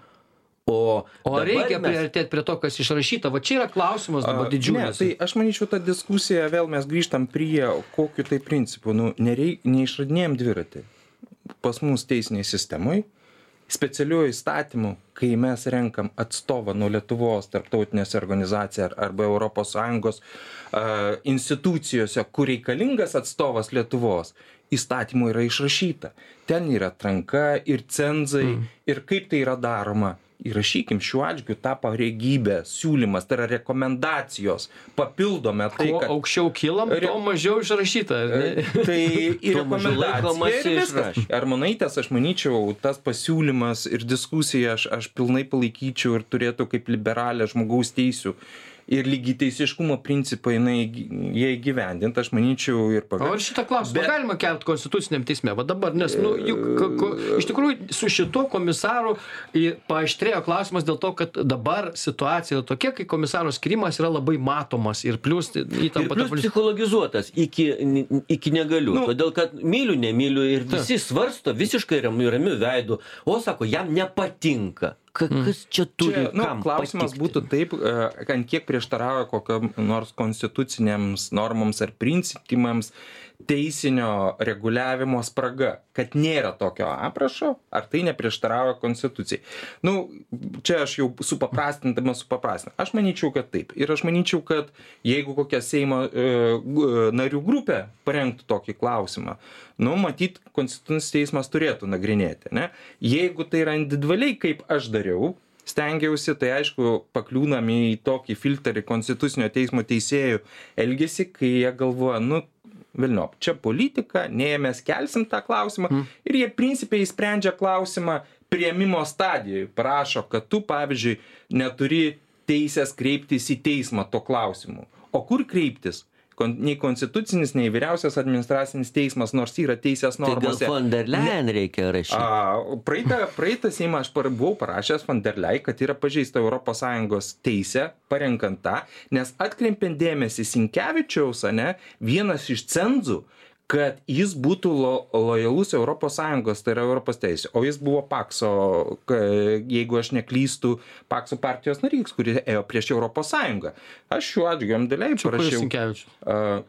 O, O dabar reikia mes- priartėti prie to, kas išrašyta. Va čia yra klausimas dabar A, didžiulis. Ne, tai aš manyčiau, tą diskusiją vėl mes grįžtam prie kokiu tai principu. Nu, nereik, neišradinėjom dviratį. Pas mus teisiniai sistemai, specialiuoju įstatymu, kai mes renkam atstovą nuo Lietuvos tarptautinės organizacijos arba Europos Sąjungos uh, institucijose, kur reikalingas atstovas Lietuvos, įstatymų yra išrašyta. Ten yra atranka ir cenzai mm. ir kaip tai yra daroma. Įrašykim šiuo atžvilgiu tą pareigybę, siūlymas, tai yra rekomendacijos, papildome tai, Kuo kad... aukščiau kylam, Re- tuo mažiau išrašyta. ar ne? Tai ir Tuo mažiau rekomendacija laikomasi ir viskas. išrašė. Armonaitės, aš manyčiau, tas pasiūlymas ir diskusija aš, aš pilnai palaikyčiau ir turėtų kaip liberalė žmogaus teisių ir lygiai teisiškumo principai, jinai, jie įgyvendint, aš manyčiau ir O pagal. ir šitą klausimą Bet- galima kelti konstituciniam teisme. Va dabar, nes, nu, juk, ka- ka- iš tikrųjų, su šituo komisaru į- paaštrėjo klausimas dėl to, kad dabar situacija yra tokia, kai komisaro skirimas yra labai matomas ir plius Ir įtampa plus tarp valstybių. psichologizuotas iki, iki negaliu. Nu. Todėl, kad myliu, nemyliu ir visi svarsto visiškai ramiu, ramiu veidu. O sako, jam nepatinka. Ka, kas čia turi Čia, nu, kam klausimas patikti? būtų taip, e, ant kiek prieštarauja kokiam nors konstitucinėms normoms ar principams teisinio reguliavimo spraga, kad nėra tokio aprašo, ar tai neprieštarauja konstitucijai. Nu, čia aš jau supaprastindamas supaprastinau. Aš manyčiau, kad taip. Ir aš manyčiau, kad jeigu kokia Seimo e, gu- narių grupė parengtų tokį klausimą, nu, matyt, konstitucinis teismas turėtų nagrinėti, ne? Jeigu tai yra individualiai, kaip aš dariau, stengiausi, tai aišku, pakliūnam į tokį filterį konstitucinio teismo teisėjų elgesį, kai jie galvoja, nu, Vilniop, čia politika, ne mes kelsim tą klausimą mm. ir jie principiai sprendžia klausimą priėmimo stadijoje. Prašo, kad tu, pavyzdžiui, neturi teisės kreiptis į teismą to klausimu. O kur kreiptis? Kon- Nei konstitucinis, nei vyriausias administracinis teismas, nors yra teisės Tai gal normose. von der Leyen reikia rašyti. A, praeitą, praeitą Seimą aš par, buvau parašęs von der Leyen, kad yra pažeista Europos Sąjungos teisė, parenkant tą, nes atkreipiant dėmesį Sinkevičiaus, ane, vienas iš cenzų, kad jis būtų lo, lojalus Europos Sąjungos, tai yra Europos teisė. O jis buvo Pakso, ka- jeigu aš neklystu, Pakso partijos narys, kuris ėjo prieš Europos Sąjungą. Aš šiuo atžvilgiu jam dėliai Čia kuris parašiau. Sinkevičius? a,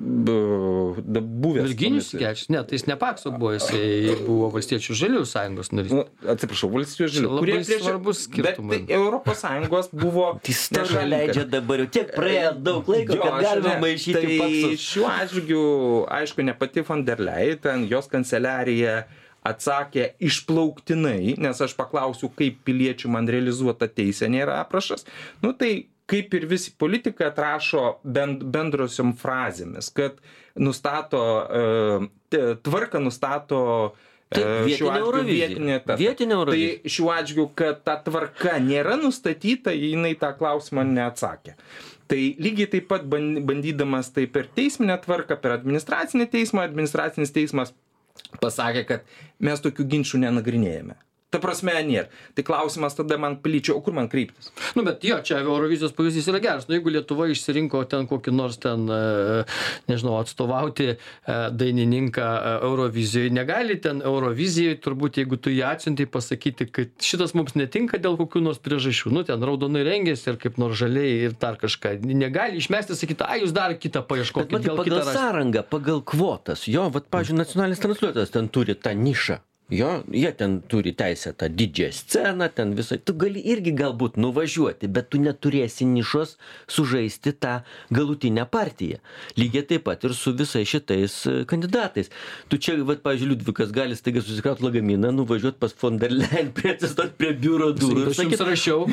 b- da- Buvęs. Virginijus tuomet- Sinkevičius? Ne, tai jis ne Pakso buvo, jisai buvo Valstiečių žaliųjų sąjungos narys. Nu, atsiprašau, valstijos žalių. Čia labai svarbus skirtumai. Bet tai Europos Sąjungos buvo... Istorija leidžia dabar jau tiek praėjo daug laiko, Jo, kad aš galima ne. maišyti Tai paksus. šiuo atžvilgiu, aišku, ne pati von der Leyen, ten jos kanceliarija atsakė išplauktinai, nes aš paklausiu, kaip piliečių man realizuota teisė nėra aprašas. Nu tai kaip ir visi politikai atrašo bend, bendrosiom frazėmis, kad nustato, e, t- tvarką nustato Tai e, vietinė šiuo atžvilgiu Eurovizija. vietinė ta- Vietinė Eurovizija. Tai šiuo atžvilgiu, kad ta tvarka nėra nustatyta, jinai tą klausimą neatsakė. Tai lygiai taip pat ban- bandydamas tai per teisminę tvarką, per administracinį teismą, administracinis teismas pasakė, kad mes tokių ginčių nenagrinėjame. Ta prasme, nėra. Tai klausimas tada man piliečio, o kur man kreiptis? Nu, bet jo, čia Eurovizijos pavyzdys yra geras. Nu, jeigu Lietuva išsirinko ten kokį nors ten, e, nežinau, atstovauti e, dainininką e, Eurovizijoje, negali ten Eurovizijoje, turbūt, jeigu tu jį atsiuntai, pasakyti, kad šitas mums netinka dėl kokių nors priežasčių. Nu, ten raudonai rengėsi ir kaip nors žaliai ir dar kažką. Negali išmesti, sakyti, ai, jūs dar kitą paieškokite. Bet matai, pagal sąrangą, pagal kvotas, jo, vat, pavyzdžiui, nacionalinis transliuotojas ten turi tą nišą. Jo, jie ten turi teisę tą didžiąją sceną, ten visai. Tu gali irgi galbūt nuvažiuoti, bet tu neturėsi nišos sužaisti tą galutinę partiją. Lygiai taip pat ir su visais šitais kandidatais. Tu čia, vat, pavyzdžiui, Liudvikas gali staiga susikrauti lagaminą, nuvažiuoti pas von der Leyen, prie atsistot prie biuro durų. Aš jums rašiau.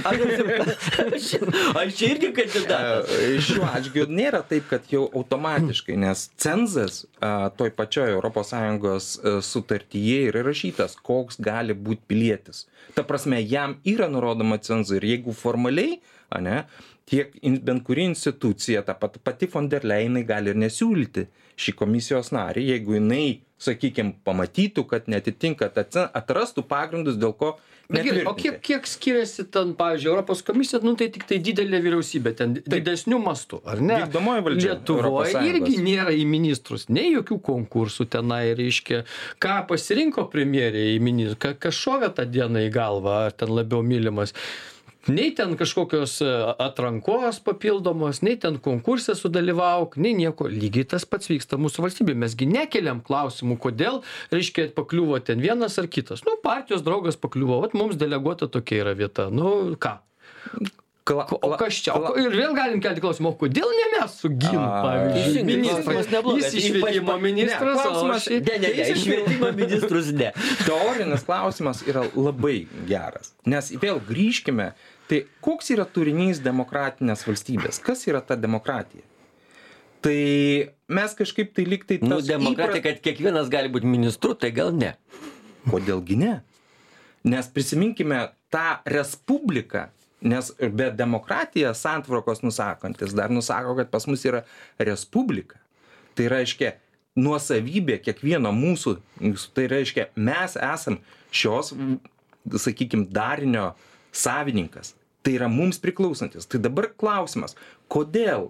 Aš čia irgi kandidatas. Šiuo atžvilgiu nėra taip, kad jau automatiškai, nes cenzas toj pačioj Europos Sąjungos sutartyje yra rašytas, koks gali būti pilietis. Ta prasme, jam yra nurodoma cenzai ir jeigu formaliai, ane, tiek in, bent kuri institucija, ta pat, pati von der Leyen gali ir nesiūlyti šį komisijos narį, jeigu jinai, sakykime, pamatytų, kad netitinka, atrastų pagrindus, dėl ko netvirtinti. O kiek, kiek skiriasi ten, pavyzdžiui, Europos komisija, nu tai tik tai didelė vyriausybė, ten taip, didesnių mastų, ar ne? Vykdomoji valdžia. Lietuvoje irgi nėra į ministrus, nei jokių konkursų tenai, reiškia, ką pasirinko premjerė į ministrus, ką, ką šovė tą dieną į galvą, ar ten labiau mylimas. Nei ten kažkokios atrankos papildomos, nei ten konkurse sudalyvauk, nei nieko. Lygiai tas pats vyksta mūsų valstybėje. Mesgi nekeliam klausimų, kodėl, reiškia, pakliuvo ten vienas ar kitas. Nu, partijos draugas pakliuvo, vat mums deleguota tokia yra vieta. Nu, ką? Kla, o kas čia? O, ir vėl galim kelti klausimą, o kodėl ne mes su Ginu, pavyzdžiui? Ministras neblogas. Jis išvietimo ministras, ne, klausimas, o ne, ne, ne, išvietimo ministrus ne. Teorinis klausimas yra labai geras. Nes vėl grįžkime, tai koks yra turinys demokratinės valstybės? Kas yra ta demokratija? Tai mes kažkaip tai lyg tai... Nu, demokratija, įpras... kad kiekvienas gali būti ministru, tai gal ne. Kodėlgi ne? Nes prisiminkime tą respubliką, nes be demokratija santvarkos nusakantis dar nusako, kad pas mus yra respublika. Tai reiškia nuosavybė kiekvieno mūsų, tai reiškia mes esam šios, sakykime, darinio savininkas. Tai yra mums priklausantis. Tai dabar klausimas, kodėl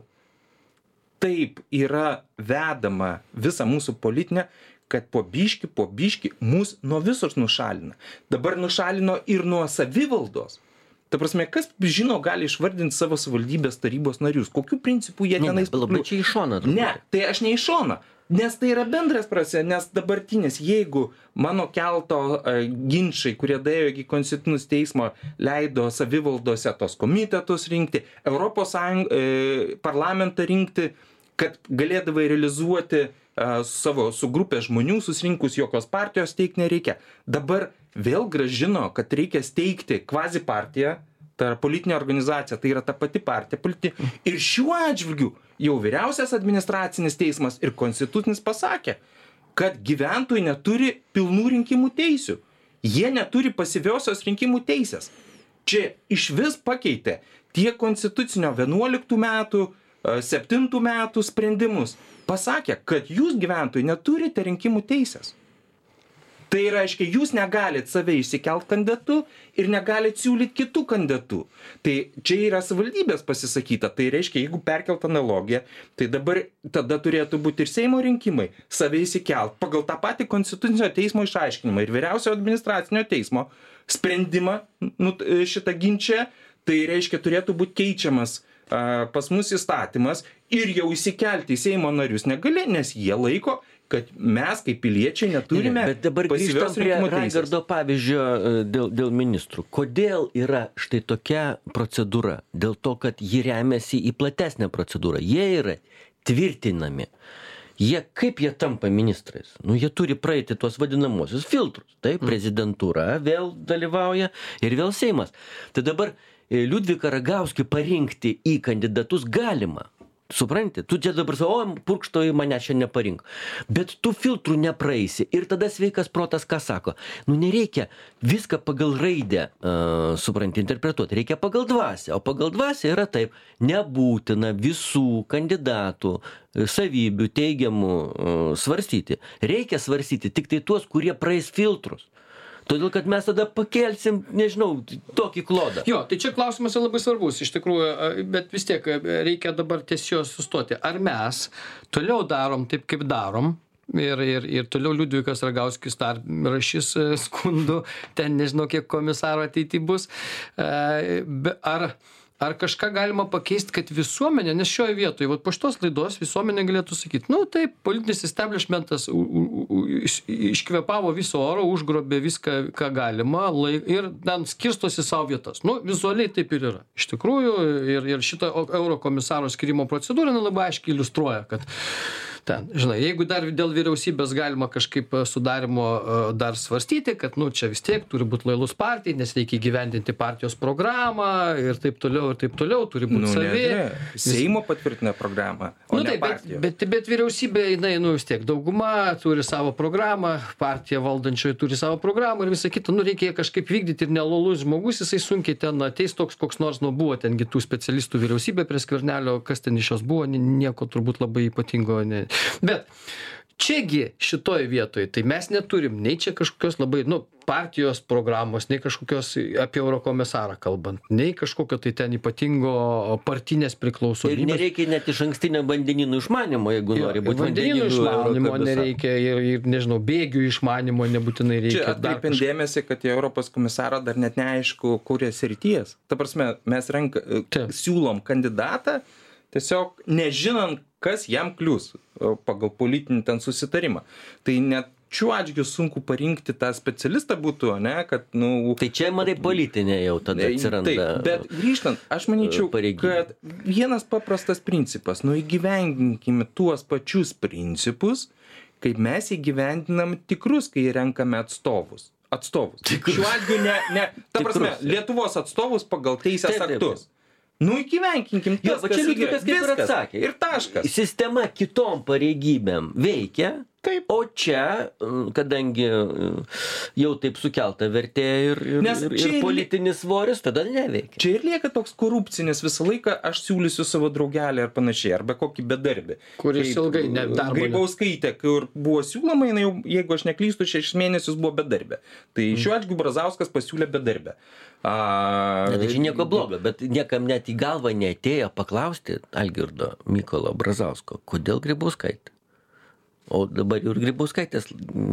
taip yra vedama visa mūsų politinė, kad po biški, po biški mus nuo visos nušalina. Dabar nušalino ir nuo savivaldos. Ta prasme, kas žino, gali išvardinti savo savivaldybės tarybos narius. Kokių principų jie tenais... Ne, labai čia iš šono. Ne, tai aš ne iš šono. Nes tai yra bendras prasė, nes dabartinis, jeigu mano kelto uh, ginčai, kurie daėjo iki Konstitucinio teismo, leido savivaldose tos komitetus rinkti, Europos Sąjung, uh, parlamentą rinkti, kad galėdavai realizuoti uh, savo su grupė žmonių, susirinkus jokios partijos steigti nereikia. Dabar vėl grąžino, kad reikia steigti kvazi partiją, tai yra politinė organizacija, tai yra ta pati partija politinė. Ir šiuo atžvilgiu jau vyriausias administracinis teismas ir konstitucinis pasakė, kad gyventojai neturi pilnų rinkimų teisių. Jie neturi pasyviosios rinkimų teisės. Čia iš vis pakeitė tiek konstitucinio vienuoliktų metų, septintų metų sprendimus. Pasakė, kad jūs gyventojai neturite rinkimų teisės. Tai reiškia, jūs negalit save išsikelt kandidatu ir negalit siūlyti kitų kandidatų. Tai čia yra savivaldybės pasisakyta. Tai reiškia, jeigu perkelt analogiją, tai dabar tada turėtų būti ir Seimo rinkimai, save išsikelt pagal tą patį Konstitucinio teismo išaiškinimą ir vyriausio administracinio teismo sprendimą nu, šitą ginčą. Tai reiškia, turėtų būti keičiamas a, pas mus įstatymas ir jau įsikelti į Seimo narius negali, nes jie laiko, kad mes kaip piliečiai neturime ne, bet dabar grįžtam prie Raigardo pavyzdžio dėl, dėl ministrų. Kodėl yra štai tokia procedūra? Dėl to, kad ji remiasi į platesnę procedūrą. Jie yra tvirtinami. Jie, kaip jie tampa ministrais? Nu, jie turi praeiti tuos vadinamosius filtrus. Taip, prezidentūra vėl dalyvauja ir vėl Seimas. Tai dabar Liudviką Ragauskį parinkti į kandidatus galima. Supranti, tu čia dabar savo, o, purkštoji mane čia neparink. Bet tu filtrų nepraeisi. Ir tada sveikas protas ką sako? Nu, nereikia viską pagal raidę, uh, supranti, interpretuoti. Reikia pagal dvasią. O pagal dvasią yra taip, nebūtina visų kandidatų savybių teigiamų uh, svarstyti. Reikia svarstyti tik tai tuos, kurie praeis filtrus. Todėl, kad mes tada pakelsim, nežinau, tokį klodą. Jo, tai čia klausimas yra labai svarbus, iš tikrųjų, bet vis tiek reikia dabar tiesiog sustoti. Ar mes toliau darom taip, kaip darom, ir, ir, ir toliau Liudvikas Ragauskis dar rašys skundų, ten nežinau, kiek komisaro ateity bus, ar... Ar kažką galima pakeisti, kad visuomenė, nes šioje vietoje, vat po šitos laidos visuomenė galėtų sakyti, nu taip, politinis establishmentas u, u, u, iš, iškvepavo viso oro, užgrobė viską, ką galima laik, ir ten skirstosi savo vietas. Nu, vizualiai taip ir yra. Iš tikrųjų, ir, ir šitą eurokomisaro skirimo procedūrą labai aiškiai iliustruoja, kad ten, žinai, jeigu dar dėl vyriausybės galima kažkaip sudarimo dar svarstyti, kad, nu, čia vis tiek turi būti lojalus partijai, nes reikia įgyvendinti partijos programą ir taip toliau, ir taip toliau, turi būti nu, savi. Ne, ne. Seimo patvirtina programą, o nu, ne taip, partijos. Bet, bet, bet vyriausybė, jinai, nu, vis tiek dauguma turi savo programą, partija valdančioji turi savo programą ir visą kitą, nu, reikia kažkaip vykdyti ir nelojalus žmogus, jisai sunkiai ten ateis toks, koks nors, nu, buvo ten kitų specialistų vyriausybė prie Skvernelio, kas ten iš jos buvo, nieko turbūt labai ypatingo. Ne. Bet čiagi šitoj vietoj, tai mes neturim nei čia kažkokios labai, nu, partijos programos, nei kažkokios apie eurokomisarą kalbant, nei kažkokio tai ten ypatingo partinės priklausomybės. Ir nereikia net iš ankstinio vandeninų išmanimo, jeigu jo, nori būti vandeninų išmanimo nereikia ir, ir, nežinau, bėgių išmanimo nebūtinai reikia. Čia atkreipiant kažką... dėmesį, kad į Europos komisarą dar net neaišku, kurias srities. Ta prasme, mes renka, siūlom kandidatą, tiesiog nežinant, kas jam klius pagal politinį ten susitarimą. Tai net šiuo atžvilgiu sunku parinkti tą specialistą būtų, ne, kad, nu... Tai čia, matai, politinė jau tada atsiranda. Taip, bet grįžtant, aš manyčiau, pareigybė. Kad vienas paprastas principas, nu įgyvendinkime tuos pačius principus, kaip mes įgyvendinam tikrus, kai renkame atstovus. Atstovus. Tikrus. Šiuo atžvilgiu ne, ne, ta prasme, tikrus. Lietuvos atstovus pagal teisės taip, aktus. Taip, taip. Nu, įgyvenkinkim tas, jo, kas yra. Kaip ir atsakė. Ir taškas. Sistema kitom pareigybėm veikia, taip. O čia, kadangi jau taip sukelta vertė ir, ir, ir, ir politinis svoris, tada neveikia. Čia ir lieka toks korupcinis visą laiką, aš siūlysiu savo draugelį ar panašiai, arba kokį bedarbį. Kuris ilgai ne, darbo. Grybauskaitė, kur buvo siūloma, jinai jau, jeigu aš neklystu, šešis mėnesius buvo bedarbė. Tai šiuo atžvilgiu Brazauskas pasiūlė bedarbę. A... Ne, tai čia nieko blogo, bet niekam net į galvą neatėjo paklausti Algirdo Mykolo Brazausko, kodėl Grybauskaitė. O dabar ir Grybauskaitės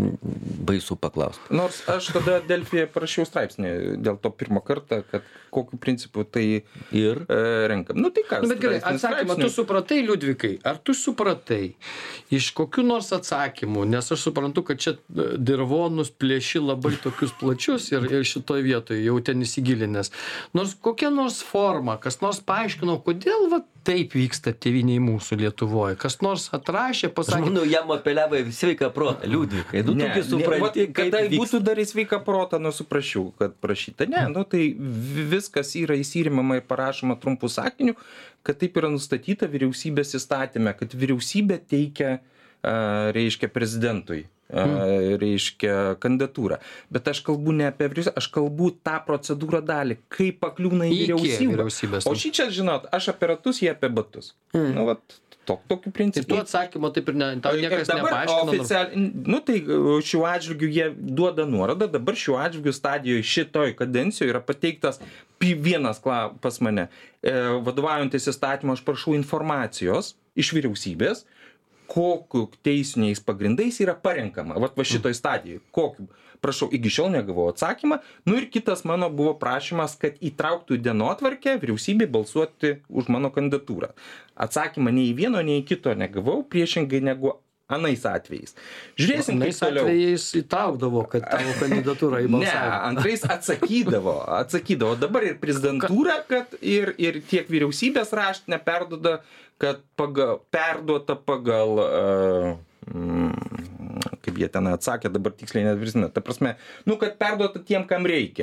baisu paklausti. Nors aš tada Delfyje parašiau straipsnį dėl to pirmą kartą, kad kokiu principu tai ir e, renkam. Nu tai kas? Nu, bet gerai, atsakymą tu supratai, Liudvikai, ar tu supratai iš kokių nors atsakymų, nes aš suprantu, kad čia dirvonus plėši labai tokius plačius ir, ir šitoj vietoje jau ten įsigilinęs. Nors kokia nors forma, kas nors paaiškino, kodėl va taip vyksta tėvynėj mūsų Lietuvoje. Kas nors atrašė, pasakė... Manau, jam apeliavo į sveiką protą, Liudvikai. Nu, ne, supranti, ne, kada būtų dar į sveiką protą, nu suprašiau, kad prašyta. Ne, nu tai viskas yra įsirimama ir parašoma trumpų sakinių, kad taip yra nustatyta vyriausybės įstatyme, kad vyriausybė teikia, a, reiškia, prezidentui. Hmm. reiškia kandidatūrą. Bet aš kalbu ne apie vyriausybę, aš kalbu tą procedūrą dalį, kaip pakliūna į vyriausybę. O šį čia, žinot, aš apie ratus, jie apie batus. Hmm. Nu, vat, tok, tokiu principu. Tai tu atsakymą taip ir ne, tau niekas nepaaiškino. Oficialiai, nu tai šiuo atžvilgiu jie duoda nuorodą, dabar šiuo atžvilgiu stadijoje šitoj kadencijoje yra pateiktas vienas pas mane. E, vadovaujantis įstatymu aš prašau informacijos iš vyriausybės, kokiu teisiniais pagrindais yra parenkama, vat va šitoj stadijoj, kokiu, prašau, iki šiol negavau atsakymą, nu ir kitas mano buvo prašymas, kad įtrauktų į dienotvarkę vyriausybei balsuoti už mano kandidatūrą. Atsakymą nei į vieno, nei į kito negavau, priešingai negu anais atvejais. Žiūrėsim, kaip toliau. Anais atvejais įtraukdavo, kad tavo kandidatūrą į balsavimą. Ne, antrais atsakydavo, atsakydavo. Dabar ir prezidentūra, kad ir, ir tiek vyriausybės raštinė perduoda, kad pagal, perduota pagal, uh, mm, kaip jie ten atsakė, dabar tiksliai neatvirtina, ta prasme, nu, kad perduota tiem, kam reikia.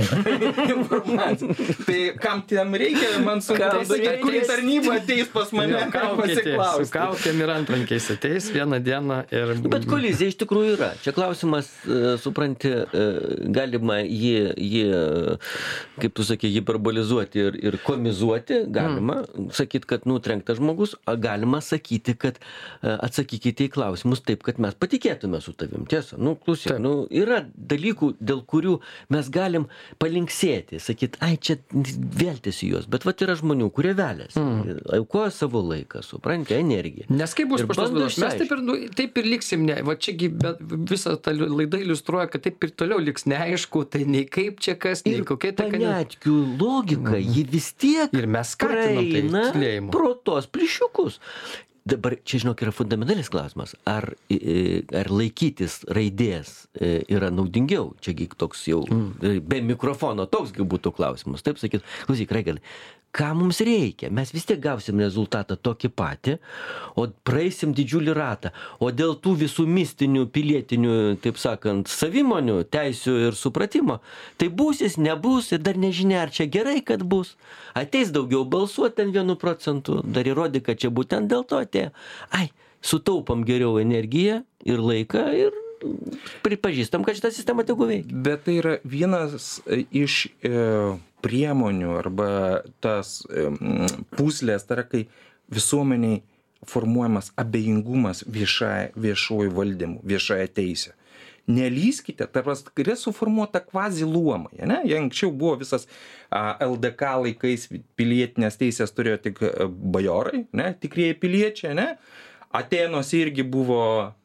Tai kam tiem reikia, man sunku pasakyti, kuri tarnyba ateis pas mane, kam pasiklausti. Su kaukėm ir antrankiais ateis vieną dieną ir... Bet kolizija iš tikrųjų yra. Čia klausimas, supranti, galima jį, jį kaip tu sakė, hiperbolizuoti ir, ir komizuoti, galima hmm. sakyti, kad nutrenktas žmogus, galima sakyti, kad atsakykite į klausimus taip, kad mes patikėtume su tavim. tiesa. Nu, klausyk, nu, yra dalykų, dėl kurių mes galim palinksėti, sakyti, ai, čia veltis į juos, bet vat yra žmonių, kurie velėsi, mm. aukoja savo laiką, supranti, energiją. Nes kaip bus paštos bėdos, mes taip ir, nu, taip ir liksim, ne, va čiagi visą tą laidą iliustruoja, kad taip ir toliau liks neaišku, tai nei kaip čia kas, nei kokia ta Paniatkių logika, mm. ji vis tiek ir mes skatinam tai tylėjimu. Pro tos plišiukus. Dabar čia, žinok, yra fundamentalis klausimas, ar, ar laikytis raidės yra naudingiau, čiagi toks jau mm. be mikrofono toksgi būtų klausimas, taip sakyt, klausyk, Raigardai, ką mums reikia, mes vis tiek gausim rezultatą tokį patį, o praeisim didžiulį ratą, o dėl tų visų mistinių, pilietinių, taip sakant, savimonių, teisių ir supratimo, tai būsis, nebus ir dar nežinia, ar čia gerai, kad bus, ateis daugiau balsuoti ten vienu procentu, dar įrodė, kad čia būtent dėl to atėjo, ai, sutaupam geriau energiją ir laiką ir pripažįstam, kad šitą sistemą tegu veikia. Bet tai yra vienas iš e, priemonių arba tas e, pūslės, tai yra, kai visuomeniai formuojamas abejingumas viešai, viešojų valdymų, viešąją teisę. Nelyskite, tarpas yra suformuota kvazi luomai, ne? Jei anksčiau buvo visas a, L D K laikais pilietinės teisės turėjo tik bajorai, ne? Tikrieji piliečiai, ne? Atėnuose irgi buvo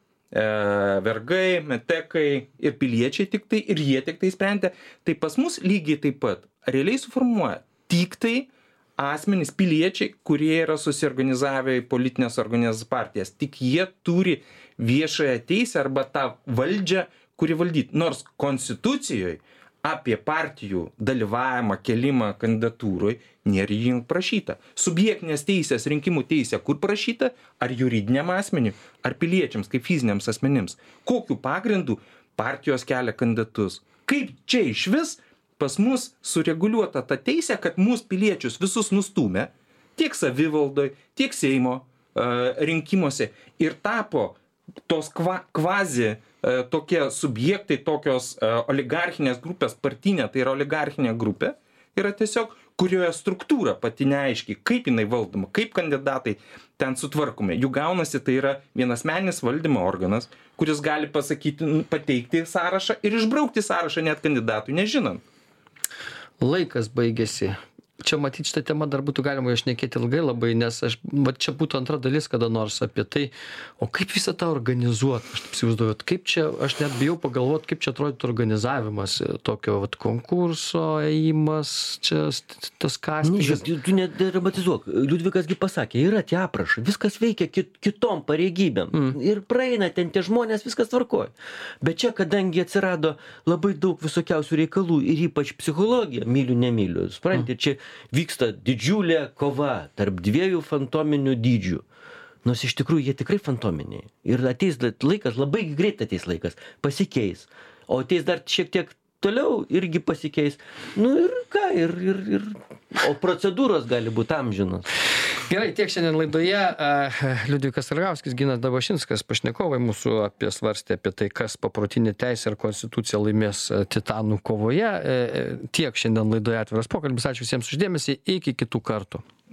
vergai, metekai ir piliečiai tik tai, ir jie tik tai sprendė. Tai pas mus lygiai taip pat realiai suformuoja tik tai asmenys, piliečiai, kurie yra susiorganizavę į politinės organizacijas partijas. Tik jie turi viešąją teisę arba tą valdžią, kuri valdyt. Nors konstitucijoje apie partijų dalyvavimą, kelimą kandidatūroj nėra jų prašyta. Subjektinės teisės, rinkimų teisė, kur prašyta? Ar juridiniam asmeniui, ar piliečiams, kaip fiziniams asmenims? Kokiu pagrindu partijos kelia kandidatus? Kaip čia iš vis pas mus sureguliuota ta teisė, kad mūsų piliečius visus nustumė tiek savivaldoj, tiek Seimo uh, rinkimuose ir tapo tos kva, kvazi uh, tokie subjektai, tokios uh, oligarchinės grupės, partinė, tai yra oligarchinė grupė, yra tiesiog kurioje struktūra pati neaiški, kaip jinai valdoma, kaip kandidatai ten sutvarkomi. Jų gaunasi, tai yra vienasmeninis valdymo organas, kuris gali pasakyti, pateikti sąrašą ir išbraukti sąrašą net kandidatui, nežinant. Laikas baigėsi. Čia matyt, šitą temą dar būtų galima išnekėti ilgai labai, nes aš, va, čia būtų antra dalis kada nors apie tai, o kaip visą tą organizuoti, aš taip įsivaizduoju, kaip čia, aš net bijau pagalvoti, kaip čia atrodytų organizavimas, tokio vat, konkurso, ėjimas, čia tas castingas. Tu, tu nedramatizuok, Liudvikas gi pasakė, yra tie aprašai, viskas veikia kit, kitom pareigybėm mm. ir praeina ten tie žmonės, viskas tvarkoja. Bet čia, kadangi atsirado labai daug visokiausių reikalų ir ypač psichologija, myliu, nemyliu, suprantate, mm. čia vyksta didžiulė kova tarp dviejų fantominių dydžių. Nors iš tikrųjų jie tikrai fantominiai. Ir ateis laikas, labai greit ateis laikas, pasikeis. O ateis dar šiek tiek toliau irgi pasikeis. Nu ir ką, ir, ir, ir... o procedūros gali būti amžinos. Gerai, tiek šiandien laidoje. Liudvikas Ragauskis, Ginas Dabašinskas, pašnekovai mūsų apie svarstė apie tai, kas paprotinė teisė ir konstitucija laimės titanų kovoje. Tiek šiandien laidoje Atviras pokalbis. Ačiū visiems už dėmesį. Iki kitų kartų.